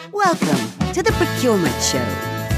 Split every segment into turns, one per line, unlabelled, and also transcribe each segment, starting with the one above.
Welcome to the Procurement Show.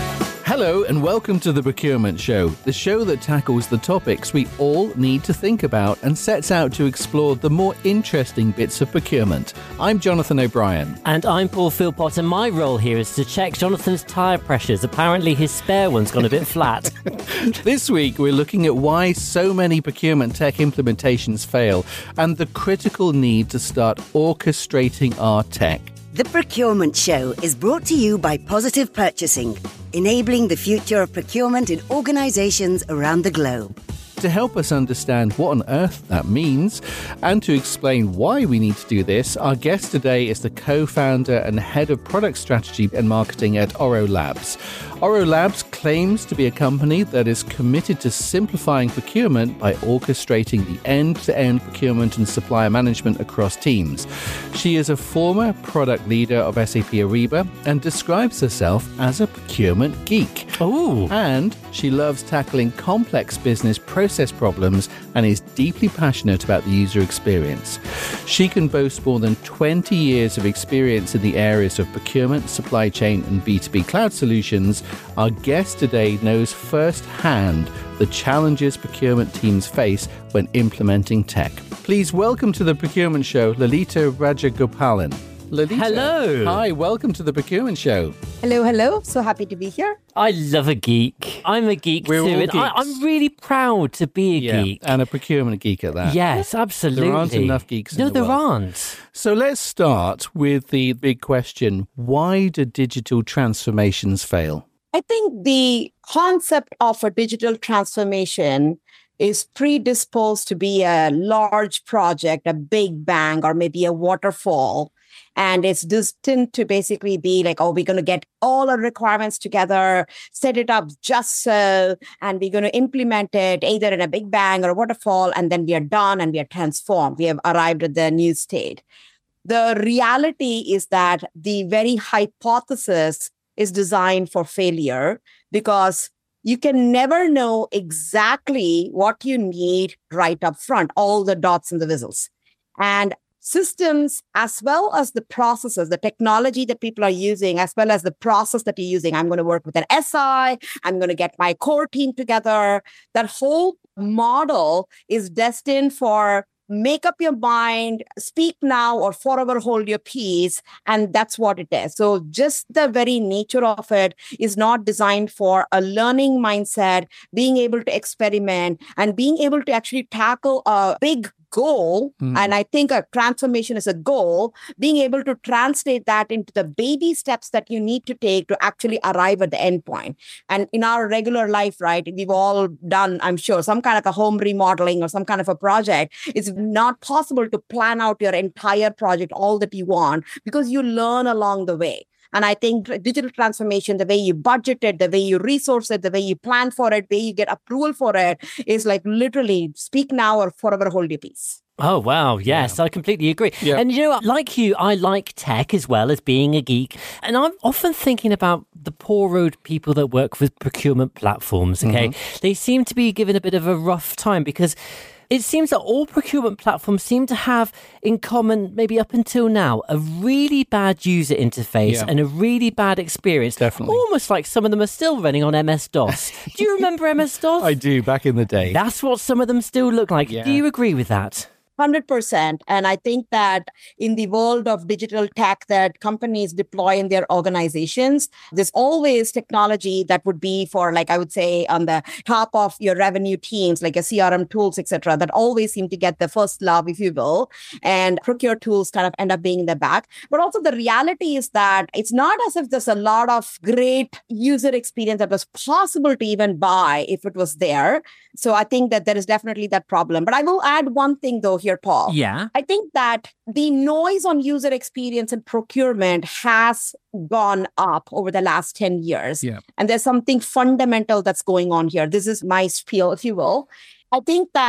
Hello and welcome to the Procurement Show, the show that tackles the topics we all need to think about and sets out to explore the more interesting bits of procurement. I'm Jonathan O'Brien.
And I'm Paul Philpott, and my role here is to check Jonathan's tyre pressures. Apparently his spare one's gone a bit flat.
This week we're looking at why so many procurement tech implementations fail and the critical need to start orchestrating our tech.
The Procurement Show is brought to you by Positive Purchasing, enabling the future of procurement in organisations around the globe.
To help us understand what on earth that means and to explain why we need to do this, our guest today is the co-founder and head of product strategy and marketing at Oro Labs. Oro Labs claims to be a company that is committed to simplifying procurement by orchestrating the end-to-end procurement and supplier management across teams. She is a former product leader of SAP Ariba and describes herself as a procurement geek.
Ooh.
And she loves tackling complex business process problems and is deeply passionate about the user experience. She can boast more than 20 years of experience in the areas of procurement, supply chain, and B2B cloud solutions. Our guest today knows firsthand the challenges procurement teams face when implementing tech. Please welcome to the Procurement Show, Lalita Rajagopalan. Lalita.
Hello.
Hi, welcome to the Procurement Show.
Hello. So happy to be here.
I love a geek. I'm a geek
We're
too.
all
And
geeks.
I'm really proud to be a geek.
And a procurement geek at that.
Yes, absolutely.
There aren't enough geeks in
No,
the
there
world.
aren't.
So let's start with the big question. Why do digital transformations fail?
I think the concept of a digital transformation is predisposed to be a large project, a big bang, or maybe a waterfall. And it's destined to basically be like, we're going to get all our requirements together, set it up just so, and we're going to implement it either in a big bang or a waterfall, and then we are done and we are transformed. We have arrived at the new state. The reality is that the very hypothesis is designed for failure because you can never know exactly what you need right up front, all the dots and the whistles. And systems, as well as the processes, the technology that people are using, as well as the process that you're using. I'm going to work with an SI. I'm going to get my core team together. That whole model is destined for make up your mind, speak now, or forever hold your peace. And that's what it is. So just the very nature of it is not designed for a learning mindset, being able to experiment and being able to actually tackle a big goal. And I think a transformation is a goal, being able to translate that into the baby steps that you need to take to actually arrive at the end point. And in our regular life, right, we've all done, I'm sure, some kind of a home remodeling or some kind of a project. It's not possible to plan out your entire project, all that you want, because you learn along the way. And I think digital transformation, the way you budget it, the way you resource it, the way you plan for it, the way you get approval for it is like literally speak now or forever hold your peace.
Oh, wow. Yes, I completely agree.
Yeah.
And, you know, like you, I like tech as well as being a geek. And I'm often thinking about the poor road people that work with procurement platforms, okay? They seem to be given a bit of a rough time because it seems that all procurement platforms seem to have in common, maybe up until now, a really bad user interface and a really bad experience.
Definitely.
Almost like some of them are still running on MS-DOS. Do you remember MS-DOS?
I do, back in the day.
That's what some of them still look like.
Yeah.
Do you agree with that?
100%. And I think that in the world of digital tech that companies deploy in their organizations, there's always technology that would be for, like, I would say on the top of your revenue teams, like your CRM tools, etc., that always seem to get the first love, if you will. And procure tools kind of end up being in the back. But also the reality is that it's not as if there's a lot of great user experience that was possible to even buy if it was there. So I think that there is definitely that problem. But I will add one thing though here, Paul.
Yeah.
I think that the noise on user experience and procurement has gone up over the last 10 years.
Yeah.
And there's something fundamental that's going on here. This is my spiel, if you will. I think that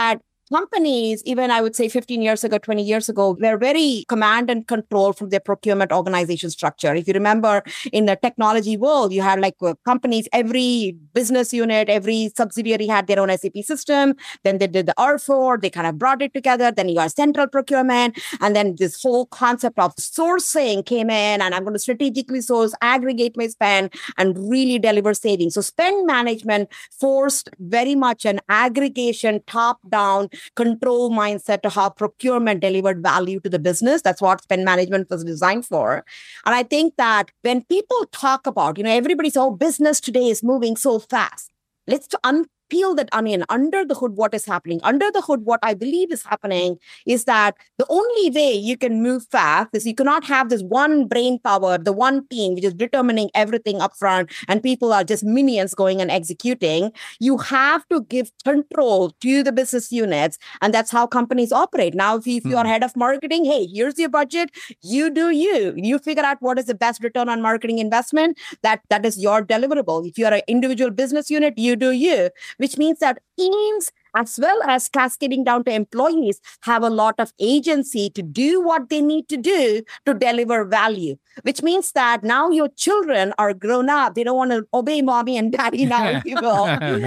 companies, even I would say 15 years ago, 20 years ago, were very command and control from their procurement organization structure. If you remember, in the technology world, you had like companies, every business unit, every subsidiary had their own SAP system. Then they did the R4, they kind of brought it together. Then you got central procurement. And then this whole concept of sourcing came in, and I'm going to strategically source, aggregate my spend, and really deliver savings. So spend management forced very much an aggregation, top-down control mindset to how procurement delivered value to the business. That's what spend management was designed for. And I think that when people talk about, everybody says, oh, business today is moving so fast. Let's peel that onion. Under the hood, what is happening? Under the hood, what I believe is happening is that the only way you can move fast is you cannot have this one brain power, the one team, which is determining everything up front, and people are just minions going and executing. You have to give control to the business units, and that's how companies operate. Now, if you are head of marketing, hey, here's your budget. You do you. You figure out what is the best return on marketing investment. That is your deliverable. If you're an individual business unit, you do you. Which means that teams, as well as cascading down to employees, have a lot of agency to do what they need to do to deliver value. Which means that now your children are grown up. They don't want to obey mommy and daddy now, if you will.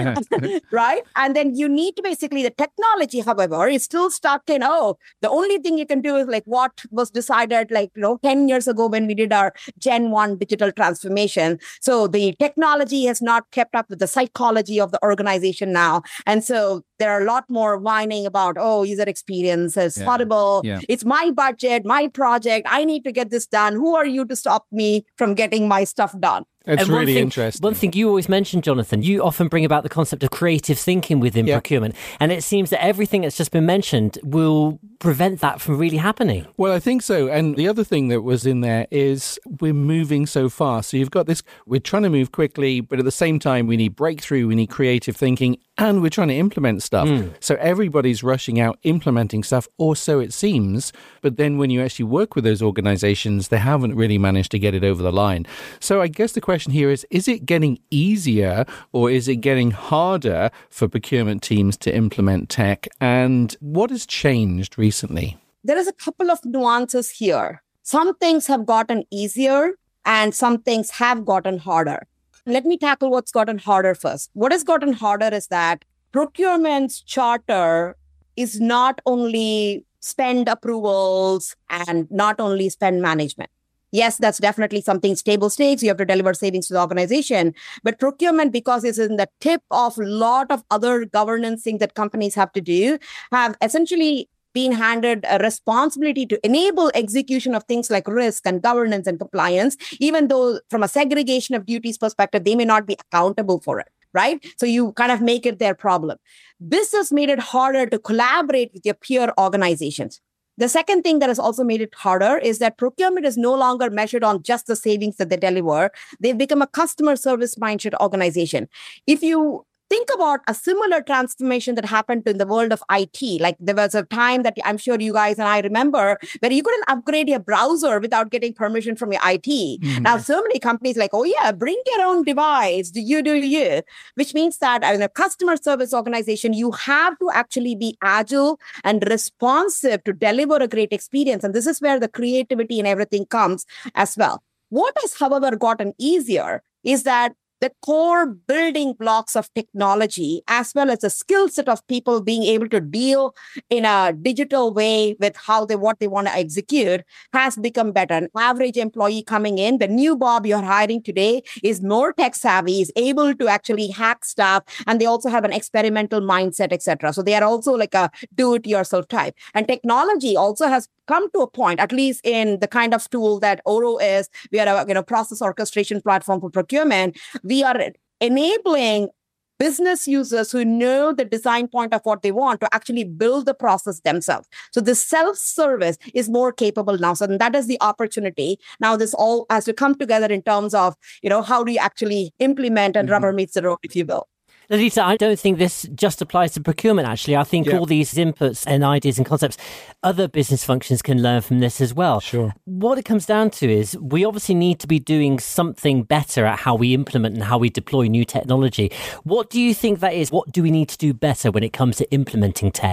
Right? And then you need to basically, the technology, however, is still stuck in, the only thing you can do is like what was decided 10 years ago when we did our Gen 1 digital transformation. So the technology has not kept up with the psychology of the organization now. And so there are a lot more whining about, user experience is horrible. Yeah. It's my budget, my project. I need to get this done. Who are you to stop me from getting my stuff done?
It's really interesting.
One thing you always mention, Jonathan, you often bring about the concept of creative thinking within procurement. And it seems that everything that's just been mentioned will prevent that from really happening.
Well, I think so. And the other thing that was in there is we're moving so fast. So you've got this, we're trying to move quickly, but at the same time, we need breakthrough, we need creative thinking, and we're trying to implement stuff. So everybody's rushing out, implementing stuff, or so it seems. But then when you actually work with those organizations, they haven't really managed to get it over the line. So I guess the question here is it getting easier or is it getting harder for procurement teams to implement tech? And what has changed recently?
There is a couple of nuances here. Some things have gotten easier and some things have gotten harder. Let me tackle what's gotten harder first. What has gotten harder is that procurement's charter is not only spend approvals and not only spend management. Yes, that's definitely something table stakes. You have to deliver savings to the organization. But procurement, because it's in the tip of a lot of other governance things that companies have to do, have essentially been handed a responsibility to enable execution of things like risk and governance and compliance, even though from a segregation of duties perspective, they may not be accountable for it. Right? So you kind of make it their problem. This has made it harder to collaborate with your peer organizations. The second thing that has also made it harder is that procurement is no longer measured on just the savings that they deliver. They've become a customer service mindset organization. If you think about a similar transformation that happened in the world of IT. Like there was a time that I'm sure you guys and I remember where you couldn't upgrade your browser without getting permission from your IT. Mm-hmm. Now, so many companies like, bring your own device. Do you? Which means that in a customer service organization, you have to actually be agile and responsive to deliver a great experience. And this is where the creativity and everything comes as well. What has, however, gotten easier is that the core building blocks of technology, as well as the skill set of people being able to deal in a digital way with what they want to execute, has become better. An average employee coming in, the new Bob you're hiring today, is more tech savvy, is able to actually hack stuff, and they also have an experimental mindset, etc. So they are also like a do-it-yourself type. And technology also has come to a point, at least in the kind of tool that Oro is. We are a process orchestration platform for procurement. We are enabling business users who know the design point of what they want to actually build the process themselves. So the self-service is more capable now. So that is the opportunity. Now this all has to come together in terms of, how do you actually implement and rubber meets the road, if you will.
Lalita, I don't think this just applies to procurement, actually. I think all these inputs and ideas and concepts, other business functions can learn from this as well.
Sure.
What it comes down to is we obviously need to be doing something better at how we implement and how we deploy new technology. What do you think that is? What do we need to do better when it comes to implementing tech?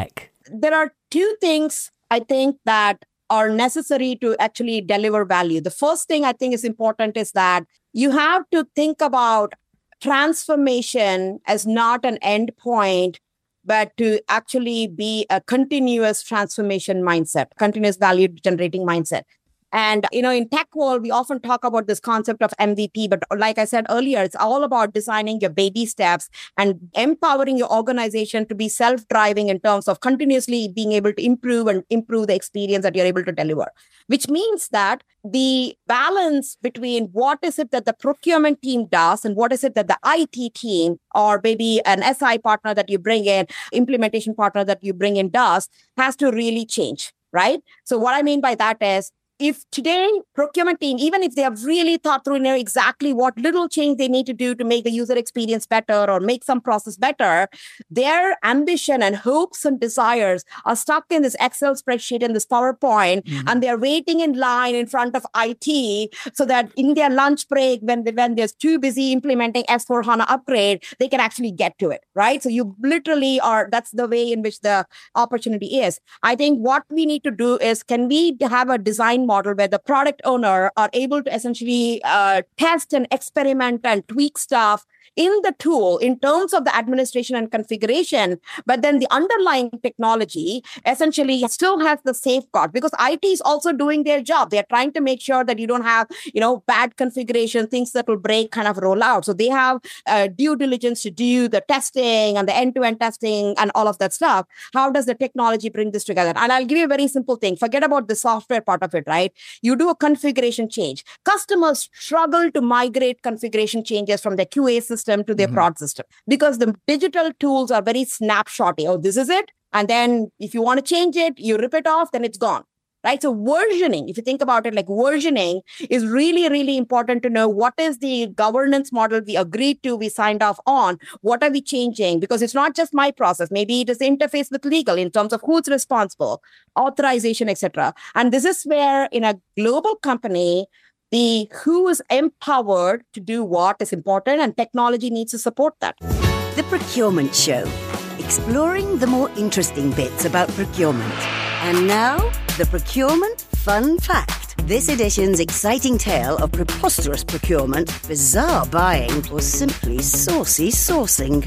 there are two things I think that are necessary to actually deliver value. The first thing I think is important is that you have to think about transformation as not an end point, but to actually be a continuous transformation mindset, continuous value generating mindset. And, in tech world, we often talk about this concept of MVP, but like I said earlier, it's all about designing your baby steps and empowering your organization to be self-driving in terms of continuously being able to improve the experience that you're able to deliver, which means that the balance between what is it that the procurement team does and what is it that the IT team or maybe an SI partner that you bring in, implementation partner that you bring in does has to really change, right? So what I mean by that is, if today procurement team, even if they have really thought through exactly what little change they need to do to make the user experience better or make some process better, their ambition and hopes and desires are stuck in this Excel spreadsheet and this PowerPoint, and they're waiting in line in front of IT so that in their lunch break, when they're too busy implementing S/4HANA upgrade, they can actually get to it, right? So you literally that's the way in which the opportunity is. I think what we need to do is, can we have a design model where the product owner are able to essentially test and experiment and tweak stuff in the tool in terms of the administration and configuration, but then the underlying technology essentially still has the safeguard, because IT is also doing their job. They're trying to make sure that you don't have, bad configuration, things that will break kind of roll out. So they have due diligence to do the testing and the end-to-end testing and all of that stuff. How does the technology bring this together? And I'll give you a very simple thing. Forget about the software part of it, right? You do a configuration change. Customers struggle to migrate configuration changes from their QA system to their prod system because the digital tools are very snapshotty. Oh, this is it. And then if you want to change it, you rip it off, then it's gone. Right? So versioning, if you think about it, like versioning is really, really important to know what is the governance model we agreed to, we signed off on, what are we changing? Because it's not just my process. Maybe it is the interface with legal in terms of who's responsible, authorization, etc. And this is where in a global company, the who is empowered to do what is important, and technology needs to support that.
The Procurement Show, exploring the more interesting bits about procurement. And now, the Procurement Fun Fact. This edition's exciting tale of preposterous procurement, bizarre buying, or simply saucy sourcing.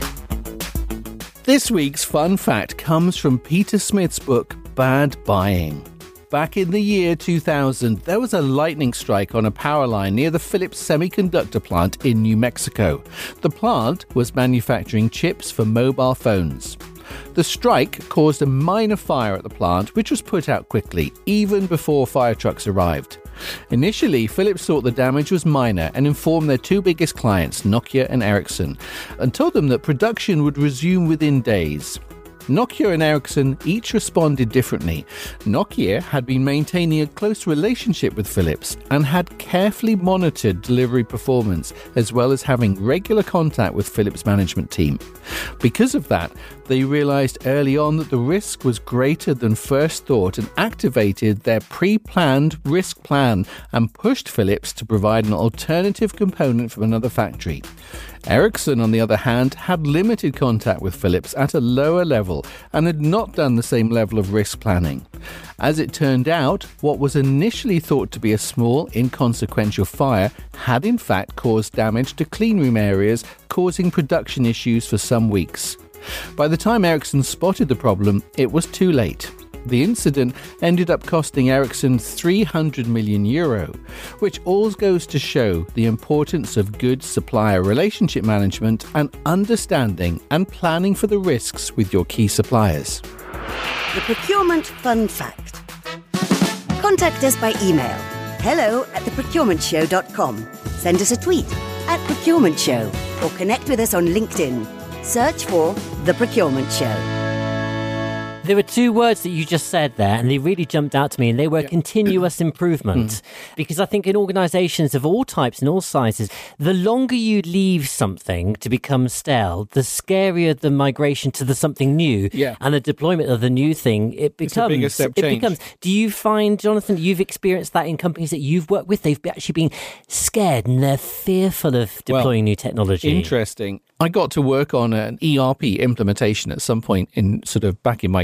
This week's fun fact comes from Peter Smith's book, Bad Buying. Back in the year 2000, there was a lightning strike on a power line near the Philips semiconductor plant in New Mexico. The plant was manufacturing chips for mobile phones. The strike caused a minor fire at the plant, which was put out quickly, even before fire trucks arrived. Initially, Philips thought the damage was minor and informed their two biggest clients, Nokia and Ericsson, and told them that production would resume within days. Nokia and Ericsson each responded differently. Nokia had been maintaining a close relationship with Philips and had carefully monitored delivery performance, as well as having regular contact with Philips' management team. Because of that, they realized early on that the risk was greater than first thought and activated their pre-planned risk plan and pushed Philips to provide an alternative component from another factory. Ericsson, on the other hand, had limited contact with Philips at a lower level and had not done the same level of risk planning. As it turned out, what was initially thought to be a small, inconsequential fire had in fact caused damage to cleanroom areas, causing production issues for some weeks. By the time Ericsson spotted the problem, it was too late. The incident ended up costing Ericsson €300 million, which all goes to show the importance of good supplier relationship management and understanding and planning for the risks with your key suppliers.
The Procurement Fun Fact. Contact us by email, hello@theprocurementshow.com. Send us a tweet @procurementshow or connect with us on LinkedIn. Search for The Procurement Show.
There were two words that you just said there, and they really jumped out to me, and they were continuous improvement. Because I think in organizations of all types and all sizes, the longer you leave something to become stale, the scarier the migration to the something new and the deployment of the new thing, it becomes. It's a bigger step change. Do you find, Jonathan, you've experienced that in companies that you've worked with? They've actually been scared and they're fearful of deploying new technology.
Interesting. I got to work on an ERP implementation at some point back in my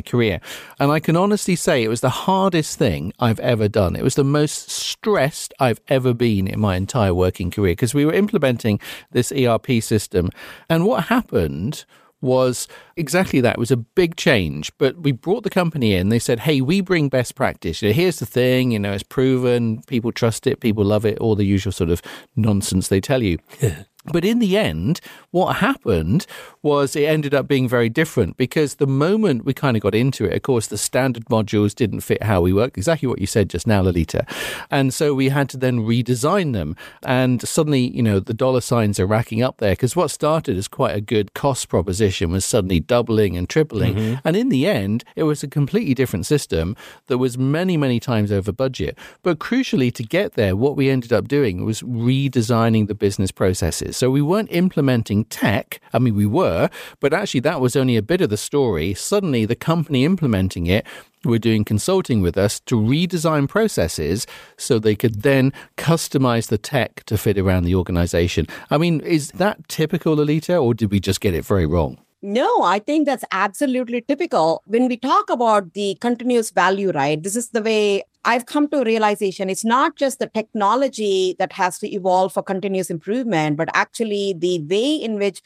career. And I can honestly say it was the hardest thing I've ever done. It was the most stressed I've ever been in my entire working career, because we were implementing this ERP system. And what happened was exactly that. It was a big change, but we brought the company in. They said, hey, we bring best practice. Here's the thing, it's proven, people trust it, people love it, all the usual sort of nonsense they tell you. But in the end, what happened was it ended up being very different, because the moment we kind of got into it, of course, the standard modules didn't fit how we worked. Exactly what you said just now, Lolita. And so we had to then redesign them. And suddenly, the dollar signs are racking up there, because what started as quite a good cost proposition was suddenly doubling and tripling. Mm-hmm. And in the end, it was a completely different system that was many, many times over budget. But crucially, to get there, what we ended up doing was redesigning the business processes. So we weren't implementing tech. I mean, we were, but actually that was only a bit of the story. Suddenly, the company implementing it were doing consulting with us to redesign processes so they could then customize the tech to fit around the organization. I mean, is that typical, Lolita, or did we just get it very wrong?
No, I think that's absolutely typical. When we talk about the continuous value, right, this is the way I've come to a realization. It's not just the technology that has to evolve for continuous improvement, but actually the way in which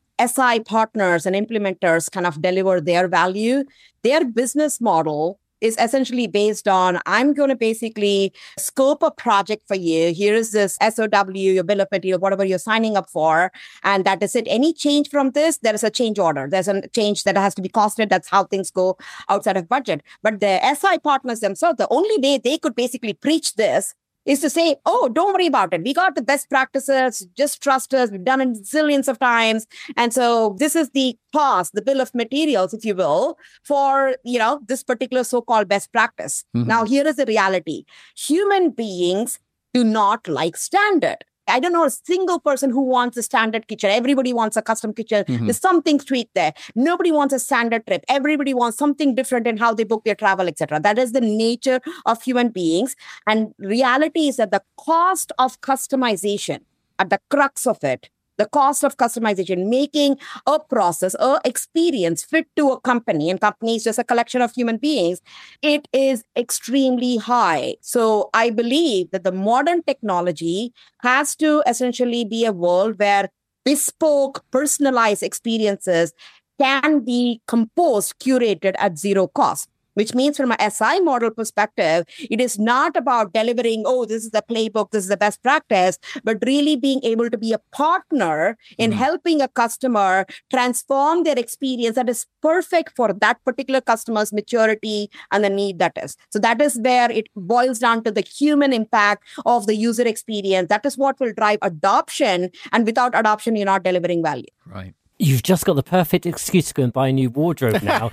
SI partners and implementers kind of deliver their value. Their business model is essentially based on, I'm going to basically scope a project for you. Here is this SOW, your bill of material, whatever you're signing up for. And that is it. Any change from this, there is a change order. There's a change that has to be costed. That's how things go outside of budget. But the SI partners themselves, the only way they could basically preach this is to say, oh, don't worry about it. We got the best practices. Just trust us. We've done it zillions of times. And so this is the cost, the bill of materials, if you will, for, this particular so-called best practice. Mm-hmm. Now, here is the reality. Human beings do not like standard. I don't know a single person who wants a standard kitchen. Everybody wants a custom kitchen. Mm-hmm. There's something sweet there. Nobody wants a standard trip. Everybody wants something different in how they book their travel, etc. That is the nature of human beings. And reality is that the cost of customization, at the crux of it, the cost of customization, making a process, a experience fit to a company, and company is just a collection of human beings, it is extremely high. So I believe that the modern technology has to essentially be a world where bespoke, personalized experiences can be composed, curated at zero cost. Which means from a SI model perspective, it is not about delivering, this is the playbook, this is the best practice, but really being able to be a partner in helping a customer transform their experience that is perfect for that particular customer's maturity and the need that is. So that is where it boils down to the human impact of the user experience. That is what will drive adoption. And without adoption, you're not delivering value.
Right.
You've just got the perfect excuse to go and buy a new wardrobe now.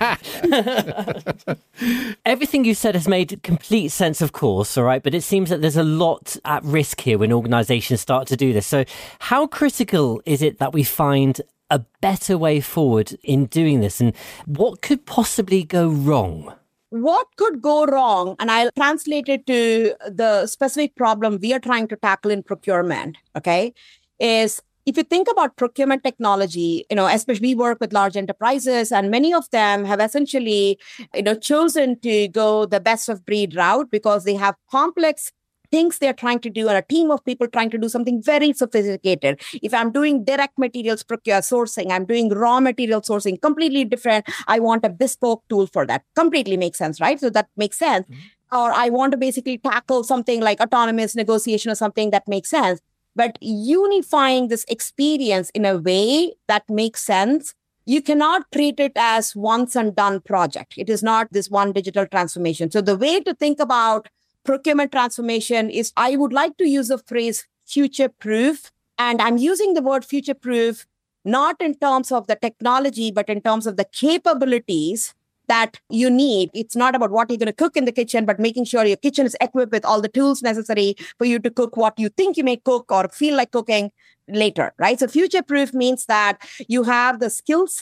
Everything you said has made complete sense, of course, all right? But it seems that there's a lot at risk here when organizations start to do this. So how critical is it that we find a better way forward in doing this? And what could possibly go wrong?
What could go wrong, and I'll translate it to the specific problem we are trying to tackle in procurement, okay, is if you think about procurement technology, especially we work with large enterprises, and many of them have essentially, chosen to go the best of breed route because they have complex things they're trying to do and a team of people trying to do something very sophisticated. If I'm doing direct materials sourcing, I'm doing raw material sourcing, completely different. I want a bespoke tool for that. Completely makes sense, right? So that makes sense. Mm-hmm. Or I want to basically tackle something like autonomous negotiation or something that makes sense. But unifying this experience in a way that makes sense, you cannot treat it as once and done project. It is not this one digital transformation. So the way to think about procurement transformation is, I would like to use the phrase future-proof. And I'm using the word future-proof not in terms of the technology, but in terms of the capabilities that you need. It's not about what you're going to cook in the kitchen, but making sure your kitchen is equipped with all the tools necessary for you to cook what you think you may cook or feel like cooking later, right? So future-proof means that you have the skill set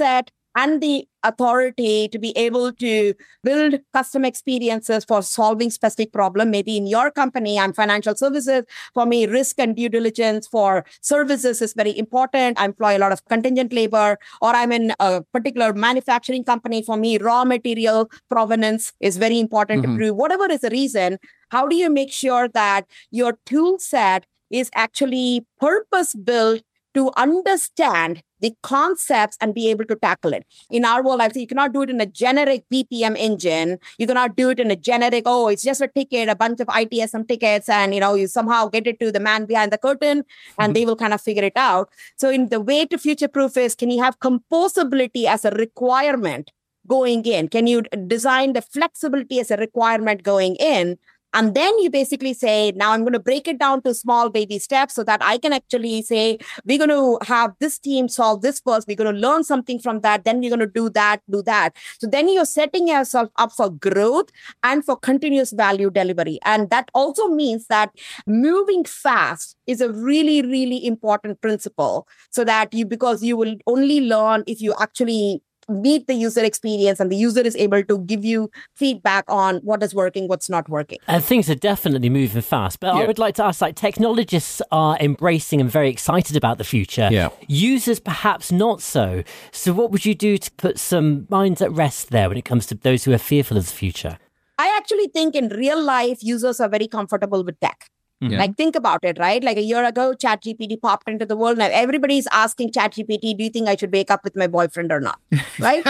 and the authority to be able to build custom experiences for solving specific problem. Maybe in your company, I'm financial services. For me, risk and due diligence for services is very important. I employ a lot of contingent labor, or I'm in a particular manufacturing company. For me, raw material provenance is very important to prove. Whatever is the reason, how do you make sure that your tool set is actually purpose-built to understand the concepts and be able to tackle it? In our world, I say you cannot do it in a generic BPM engine. You cannot do it in a generic, it's just a ticket, a bunch of ITSM tickets, and you somehow get it to the man behind the curtain and they will kind of figure it out. So in the way to future-proof is, can you have composability as a requirement going in? Can you design the flexibility as a requirement going in? And then you basically say, now I'm going to break it down to small baby steps so that I can actually say, we're going to have this team solve this first. We're going to learn something from that. Then we're going to do that. So then you're setting yourself up for growth and for continuous value delivery. And that also means that moving fast is a really, really important principle, so that because you will only learn if you actually meet the user experience and the user is able to give you feedback on what is working, what's not working.
And things are definitely moving fast. But I would like to ask, technologists are embracing and very excited about the future. Yeah. Users perhaps not so. So what would you do to put some minds at rest there when it comes to those who are fearful of the future?
I actually think in real life, users are very comfortable with tech. Yeah. Like, think about it, right? Like a year ago, ChatGPT popped into the world. Now everybody's asking ChatGPT, do you think I should wake up with my boyfriend or not? Right?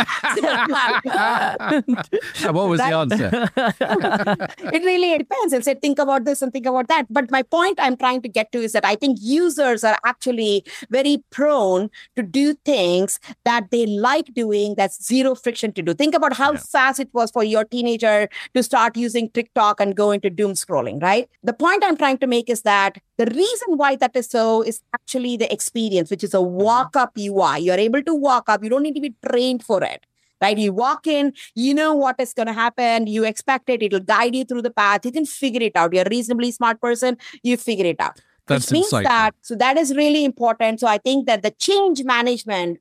What was the answer?
It really depends. It said, think about this and think about that. But my point I'm trying to get to is that I think users are actually very prone to do things that they like doing, that's zero friction to do. Think about how fast it was for your teenager to start using TikTok and go into doom scrolling, right? The point I'm trying to make is that the reason why that is so is actually the experience, which is a walk-up UI. You're able to walk up. You don't need to be trained for it, right? You walk in, you know what is going to happen. You expect it. It'll guide you through the path. You can figure it out. You're a reasonably smart person. You figure it out.
That's
which means
insightful.
that is really important. So I think that the change management.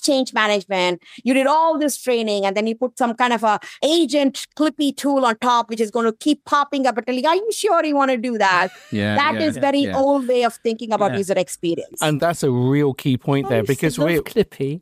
You did all this training and then you put some kind of a agent clippy tool on top, which is going to keep popping up and telling, are you sure you want to do that? That is very old way of thinking about user experience.
And that's a real key point there, because we're
clippy.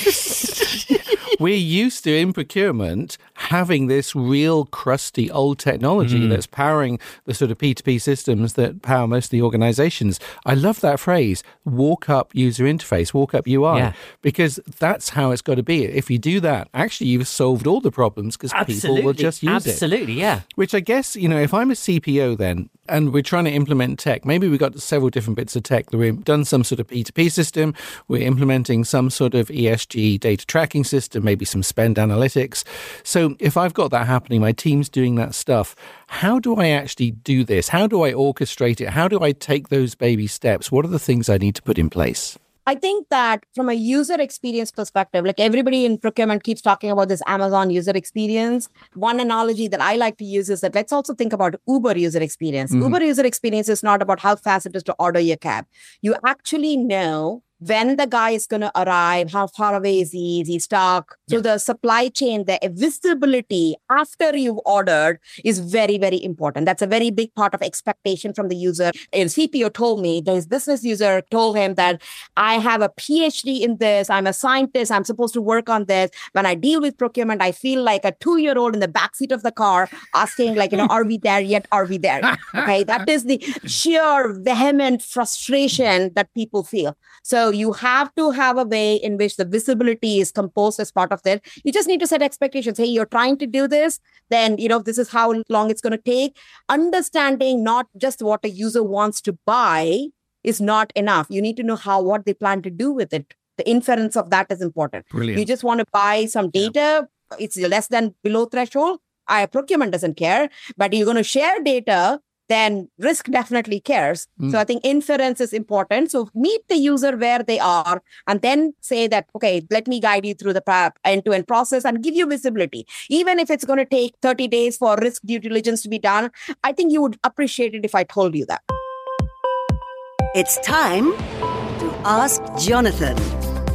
We're used to, in procurement, having this real crusty old technology that's powering the sort of P2P systems that power most of the organizations. I love that phrase, walk up user interface, walk up UI, because that's how it's got to be. If you do that, actually you've solved all the problems, because people will just use it.
Absolutely, yeah.
Which I guess, if I'm a CPO then, and we're trying to implement tech, maybe we've got several different bits of tech. We've done some sort of P2P system, we're implementing some sort of ESG data tracking system, maybe some spend analytics. So if I've got that happening, my team's doing that stuff, how do I actually do this? How do I orchestrate it? How do I take those baby steps? What are the things I need to put in place?
I think that from a user experience perspective, like everybody in procurement keeps talking about this Amazon user experience. One analogy that I like to use is that let's also think about Uber user experience. Uber user experience is not about how fast it is to order your cab. You actually know when the guy is going to arrive, how far away is he stuck? So the supply chain, the visibility after you've ordered is very, very important. That's a very big part of expectation from the user. A CPO told me, this business user told him that I have a PhD in this. I'm a scientist. I'm supposed to work on this. When I deal with procurement, I feel like a 2-year-old in the backseat of the car asking are we there yet? Are we there? Okay. That is the sheer vehement frustration that people feel. So you have to have a way in which the visibility is composed as part of that. You just need to set expectations. Hey, you're trying to do this, then, this is how long it's going to take. Understanding not just what a user wants to buy is not enough. You need to know what they plan to do with it. The inference of that is important. Brilliant. You just want to buy some data. It's less than below threshold. Procurement doesn't care, but you're going to share data, then risk definitely cares. So I think inference is important. So meet the user where they are and then say that, okay, let me guide you through the end-to-end process and give you visibility. Even if it's going to take 30 days for risk due diligence to be done, I think you would appreciate it if I told you that.
It's time to ask Jonathan.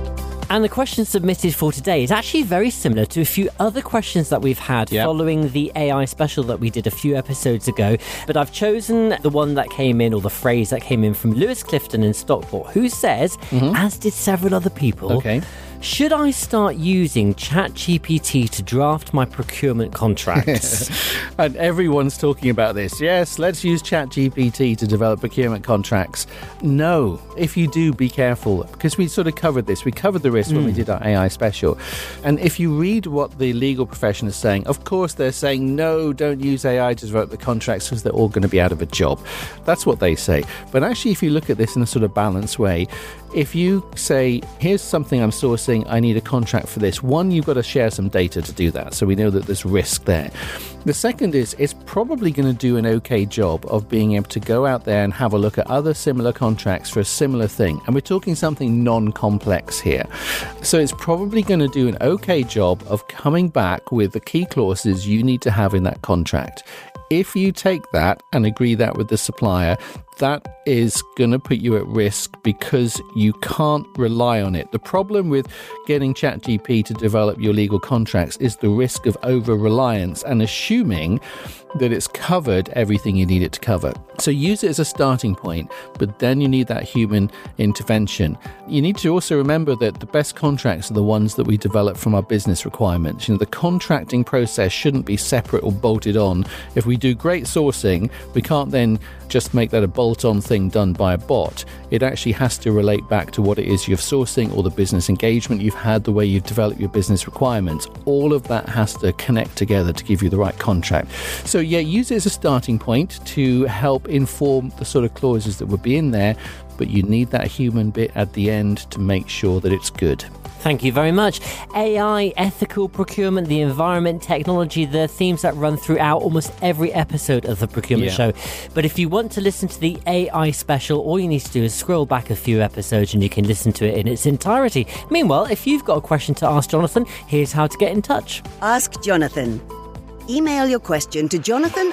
And the question submitted for today is actually very similar to a few other questions that we've had following the AI special that we did a few episodes ago. But I've chosen the one that came in, or the phrase that came in from Lewis Clifton in Stockport, who says, as did several other people, should I start using ChatGPT to draft my procurement contracts?
And everyone's talking about this. Yes, let's use ChatGPT to develop procurement contracts. No, if you do, be careful, because we sort of covered this. We covered the risk when we did our AI special. And if you read what the legal profession is saying, of course they're saying, no, don't use AI to develop the contracts because they're all going to be out of a job. That's what they say. But actually, if you look at this in a sort of balanced way, if you say, here's something I'm sourcing, I need a contract for this. One, you've got to share some data to do that. So we know that there's risk there. The second is, it's probably going to do an okay job of being able to go out there and have a look at other similar contracts for a similar thing. And we're talking something non-complex here. So it's probably going to do an okay job of coming back with the key clauses you need to have in that contract. If you take that and agree that with the supplier, that is going to put you at risk because you can't rely on it. The problem with getting ChatGPT to develop your legal contracts is the risk of over-reliance and assuming that it's covered everything you need it to cover. So use it as a starting point, but then you need that human intervention. You need to also remember that the best contracts are the ones that we develop from our business requirements. The contracting process shouldn't be separate or bolted on. If we do great sourcing, we can't then just make that a bolt-on thing done by a bot. It actually has to relate back to what it is you're sourcing or the business engagement you've had, the way you've developed your business requirements. All of that has to connect together to give you the right contract. So yeah, use it as a starting point to help inform the sort of clauses that would be in there, but you need that human bit at the end to make sure that it's good.
Thank you very much. AI, ethical procurement, the environment, technology, the themes that run throughout almost every episode of the Procurement Show. But if you want to listen to the AI special, all you need to do is scroll back a few episodes and you can listen to it in its entirety. Meanwhile, if you've got a question to ask Jonathan, here's how to get in touch.
Ask Jonathan. Email your question to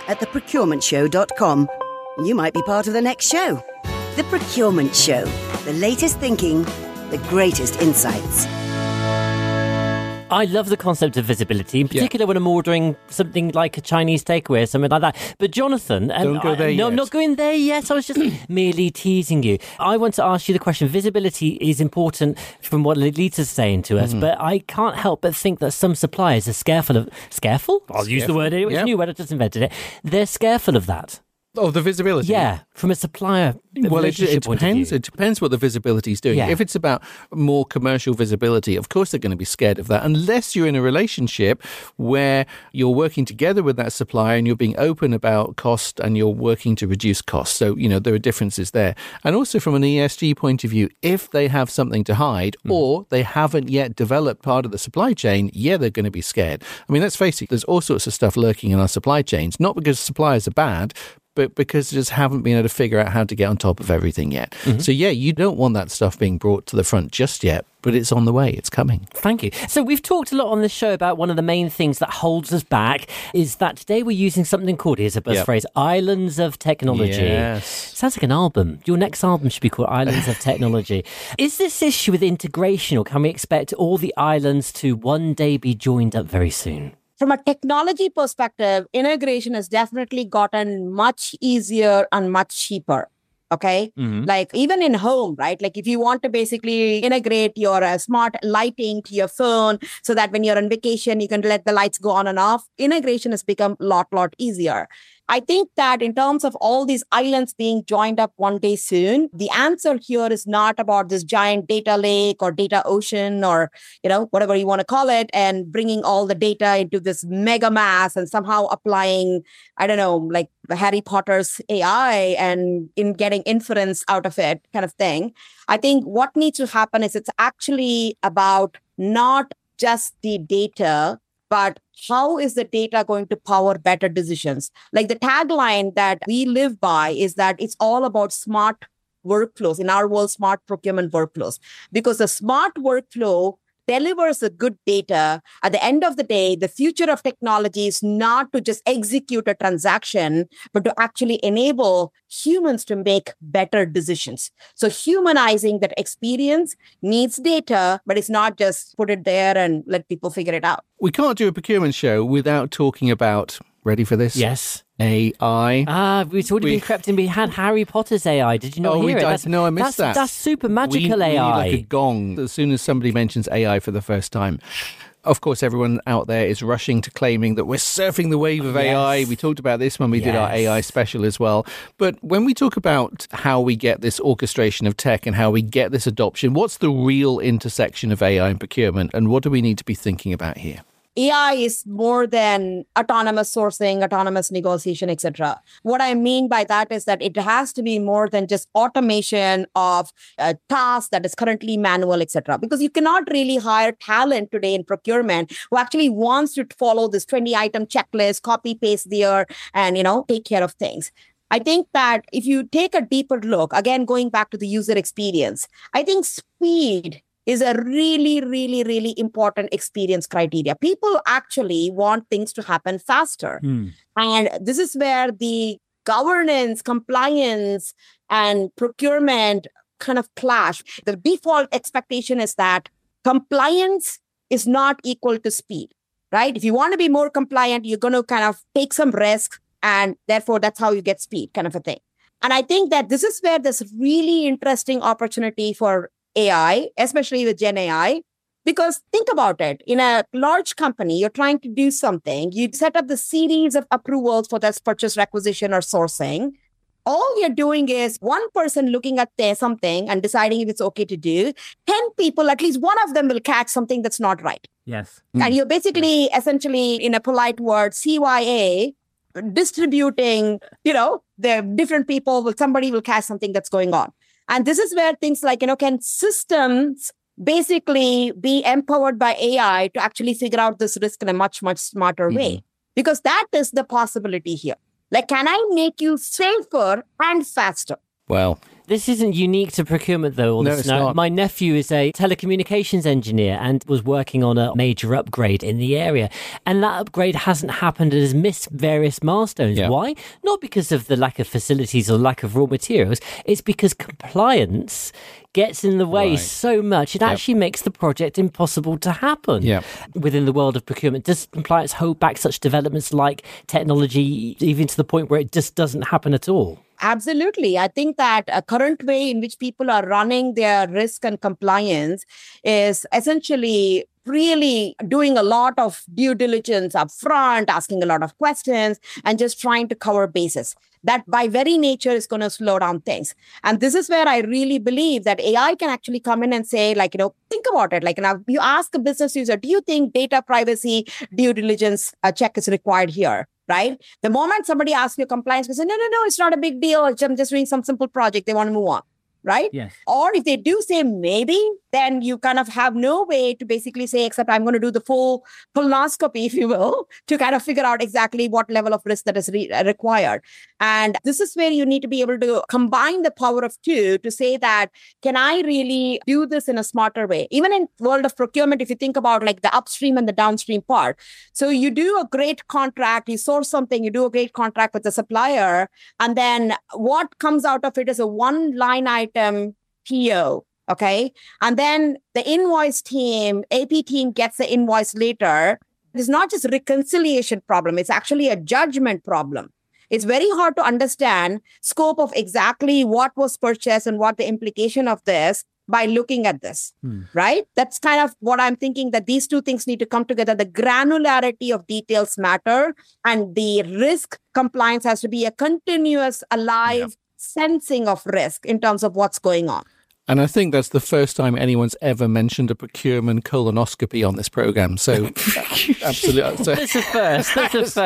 jonathan@theprocurementshow.com. You might be part of the next show. The Procurement Show. The latest thinking, the greatest insights.
I love the concept of visibility, in particular when I'm ordering something like a Chinese takeaway or something like that. But Jonathan,
don't go there yet.
No, I'm not going there yet. I was just merely teasing you. I want to ask you the question. Visibility is important from what Lolita's saying to us, but I can't help but think that some suppliers are scareful? I'll use the word anyway. It's a new word, I just invented it. They're scareful of that.
Oh, the visibility?
Yeah, from a supplier
well, it
depends.
It depends what the visibility is doing.
Yeah.
If it's about more commercial visibility, of course they're going to be scared of that, unless you're in a relationship where you're working together with that supplier and you're being open about cost and you're working to reduce costs. So, there are differences there. And also from an ESG point of view, if they have something to hide or they haven't yet developed part of the supply chain, they're going to be scared. I mean, let's face it, there's all sorts of stuff lurking in our supply chains, not because suppliers are bad, but because they just haven't been able to figure out how to get on top of everything yet. So you don't want that stuff being brought to the front just yet, but it's on the way, it's coming.
Thank you. So we've talked a lot on this show about one of the main things that holds us back is that today we're using something called, here's a buzz phrase, Islands of Technology.
Yes.
Sounds like an album. Your next album should be called Islands of Technology. Is this issue with integration, or can we expect all the islands to one day be joined up very soon?
From a technology perspective, integration has definitely gotten much easier and much cheaper. Okay. Like even in home, right? Like if you want to basically integrate your smart lighting to your phone so that when you're on vacation, you can let the lights go on and off. Integration has become a lot easier. I think that in terms of all these islands being joined up one day soon, the answer here is not about this giant data lake or data ocean or, whatever you want to call it, and bringing all the data into this mega mass and somehow applying, like Harry Potter's AI and in getting inference out of it kind of thing. I think what needs to happen is it's actually about not just the data, but how is the data going to power better decisions? Like the tagline that we live by is that it's all about smart workflows, in our world, smart procurement workflows, because the smart workflow delivers the good data, at the end of the day, the future of technology is not to just execute a transaction, but to actually enable humans to make better decisions. So humanizing that experience needs data, but it's not just put it there and let people figure it out.
We can't do a procurement show without talking about, ready for this?
Yes.
AI.
It's already been crept in. We had Harry Potter's AI. Did you not hear it?
No, I missed that.
That's super magical AI.
We need like a gong as soon as somebody mentions AI for the first time. Of course, everyone out there is rushing to claiming that we're surfing the wave of AI. We talked about this when we did our AI special as well. But when we talk about how we get this orchestration of tech and how we get this adoption, what's the real intersection of AI and procurement? And what do we need to be thinking about here?
AI is more than autonomous sourcing, autonomous negotiation, etc. What I mean by that is that it has to be more than just automation of a task that is currently manual, etc. Because you cannot really hire talent today in procurement who actually wants to follow this 20-item checklist, copy paste there, and take care of things. I think that if you take a deeper look, again going back to the user experience, I think speed is a really, really, really important experience criteria. People actually want things to happen faster. And this is where the governance, compliance, and procurement kind of clash. The default expectation is that compliance is not equal to speed, right? If you want to be more compliant, you're going to kind of take some risk, and therefore that's how you get speed, kind of a thing. And I think that this is where there's really interesting opportunity for AI, especially with Gen AI, because think about it. In a large company, you're trying to do something. You set up the series of approvals for this purchase requisition or sourcing. All you're doing is one person looking at something and deciding if it's okay to do. 10 people, at least one of them will catch something that's not right.
Yes.
And you're basically, essentially, in a polite word, CYA, distributing, the different people, somebody will catch something that's going on. And this is where things like, can systems basically be empowered by AI to actually figure out this risk in a much, much smarter way? Because that is the possibility here. Like, can I make you safer and faster?
Well,
this isn't unique to procurement, though.
No, it's not.
My nephew is a telecommunications engineer and was working on a major upgrade in the area. And that upgrade hasn't happened and has missed various milestones.
Yeah.
Why? Not because of the lack of facilities or lack of raw materials. It's because compliance gets in the way so much. It actually makes the project impossible to happen. Within the world of procurement, does compliance hold back such developments like technology, even to the point where it just doesn't happen at all?
Absolutely. I think that a current way in which people are running their risk and compliance is essentially really doing a lot of due diligence up front, asking a lot of questions, and just trying to cover bases. That by very nature is going to slow down things. And this is where I really believe that AI can actually come in and say, think about it. You ask a business user, do you think data privacy due diligence check is required here? Right? The moment somebody asks you compliance, they say, no, it's not a big deal. I'm just doing some simple project. They want to move on. Right?
Yes.
Or if they do say maybe, then you kind of have no way to basically say, except I'm going to do the full colonoscopy, if you will, to kind of figure out exactly what level of risk that is required. And this is where you need to be able to combine the power of two to say that, can I really do this in a smarter way? Even in world of procurement, if you think about like the upstream and the downstream part. So you do a great contract, you source something, you do a great contract with the supplier, and then what comes out of it is a one line item PO. Okay. And then the invoice team, AP team gets the invoice later. It's not just a reconciliation problem. It's actually a judgment problem. It's very hard to understand scope of exactly what was purchased and what the implication of this by looking at this, right? That's kind of what I'm thinking, that these two things need to come together. The granularity of details matter, and the risk compliance has to be a continuous, alive sensing of risk in terms of what's going on.
And I think that's the first time anyone's ever mentioned a procurement colonoscopy on this program. So, absolutely. So,
That's a first.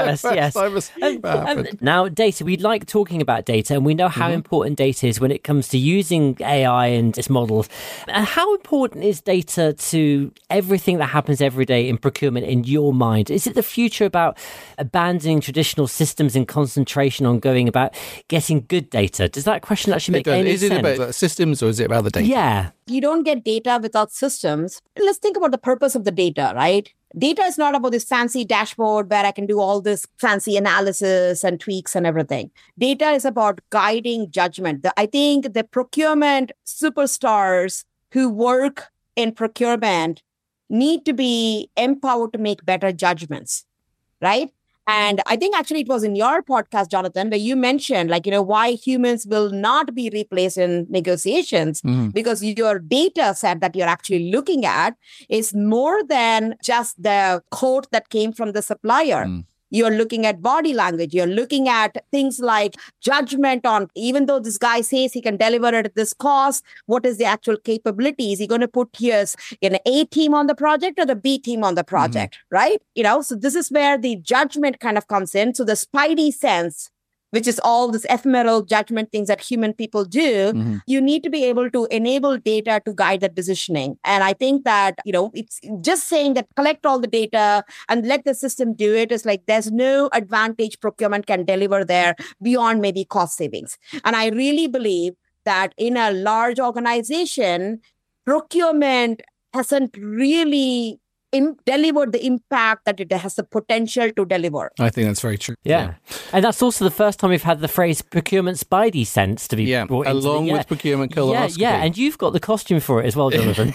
Yes. Now, data. We like talking about data, and we know how important data is when it comes to using AI and its models. How important is data to everything that happens every day in procurement in your mind? Is it the future about abandoning traditional systems and concentration on going about getting good data? Does that question actually make any sense?
Is it about systems, or is it about the data.
Yeah.
You don't get data without systems. Let's think about the purpose of the data, right? Data is not about this fancy dashboard where I can do all this fancy analysis and tweaks and everything. Data is about guiding judgment. I think the procurement superstars who work in procurement need to be empowered to make better judgments, right? And I think actually it was in your podcast, Jonathan, where you mentioned why humans will not be replaced in negotiations because your data set that you're actually looking at is more than just the quote that came from the supplier. You're looking at body language. You're looking at things like judgment on, even though this guy says he can deliver it at this cost, what is the actual capability? Is he going to put his an A team on the project or the B team on the project, right? So this is where the judgment kind of comes in. So the spidey sense, which is all this ephemeral judgment things that human people do, you need to be able to enable data to guide that decisioning. And I think that, it's just saying that collect all the data and let the system do it is like there's no advantage procurement can deliver there beyond maybe cost savings. And I really believe that in a large organization, procurement hasn't really delivered the impact that it has the potential to deliver.
I think that's very true.
Yeah. And that's also the first time we've had the phrase procurement spidey sense to be brought into
along with procurement colonoscopy.
Yeah, and you've got the costume for it as well, Jonathan.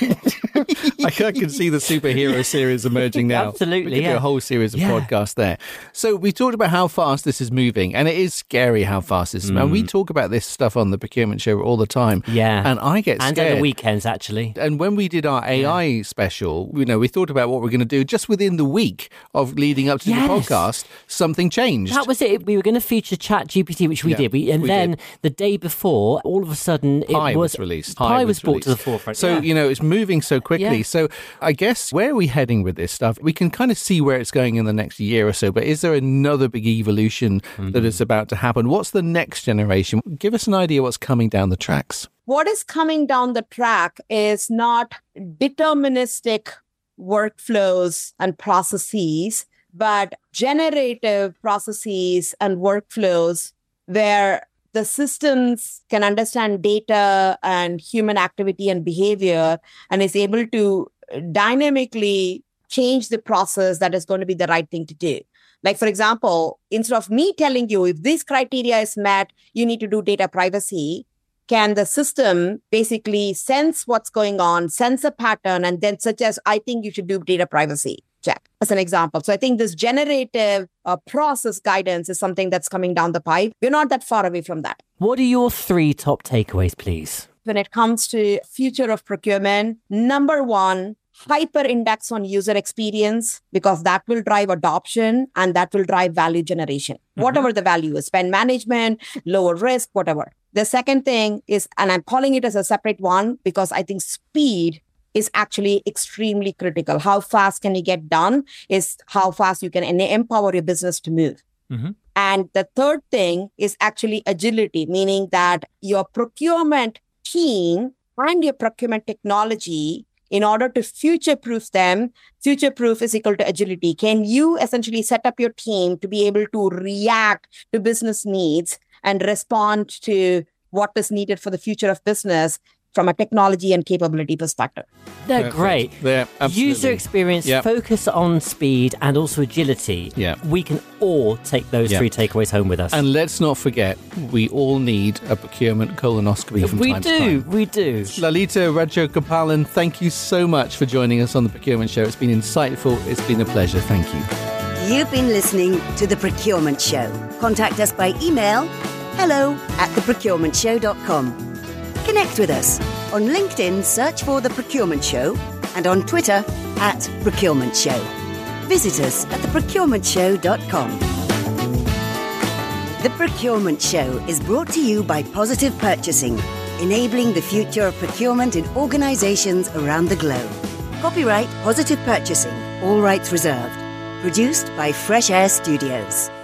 I can see the superhero series emerging now.
Absolutely,
we could do a whole series of podcasts there. So we talked about how fast this is moving, and it is scary how fast this is. And we talk about this stuff on the procurement show all the time.
Yeah.
And I get scared.
And on the weekends, actually.
And when we did our AI special, we thought about what we're going to do just within the week of leading up to the podcast. Something changed.
That was it. We were going to feature ChatGPT, which we did. Then the day before, all of a sudden,
Pi was released.
Pi was brought to the forefront.
So, it's moving so quickly.
Yeah.
So I guess where are we heading with this stuff? We can kind of see where it's going in the next year or so, but is there another big evolution that is about to happen? What's the next generation? Give us an idea what's coming down the tracks.
What is coming down the track is not deterministic workflows and processes, but generative processes and workflows where the systems can understand data and human activity and behavior and is able to dynamically change the process that is going to be the right thing to do. Like, for example, instead of me telling you if this criteria is met, you need to do data privacy, can the system basically sense what's going on, sense a pattern, and then suggest, I think you should do data privacy check, as an example. So I think this generative process guidance is something that's coming down the pipe. We're not that far away from that.
What are your 3 top takeaways, please?
When it comes to future of procurement, number 1, hyper index on user experience, because that will drive adoption and that will drive value generation. Whatever the value is, spend management, lower risk, whatever. The second thing is, and I'm calling it as a separate one because I think speed is actually extremely critical. How fast can you get done is how fast you can empower your business to move. And the third thing is actually agility, meaning that your procurement team and your procurement technology, in order to future-proof them, future-proof is equal to agility. Can you essentially set up your team to be able to react to business needs and respond to what is needed for the future of business from a technology and capability perspective?
They're great.
Yeah, absolutely.
User experience, focus on speed, and also agility.
Yeah.
We can all take those 3 takeaways home with us.
And let's not forget, we all need a procurement colonoscopy from time to time.
We do.
Lalita Rajagopalan, thank you so much for joining us on The Procurement Show. It's been insightful. It's been a pleasure. Thank you.
You've been listening to The Procurement Show. Contact us by email, hello@theprocurementshow.com. Connect with us. On LinkedIn, search for The Procurement Show, and on Twitter, @Procurement Show. Visit us at theprocurementshow.com. The Procurement Show is brought to you by Positive Purchasing, enabling the future of procurement in organizations around the globe. Copyright Positive Purchasing, all rights reserved. Produced by Fresh Air Studios.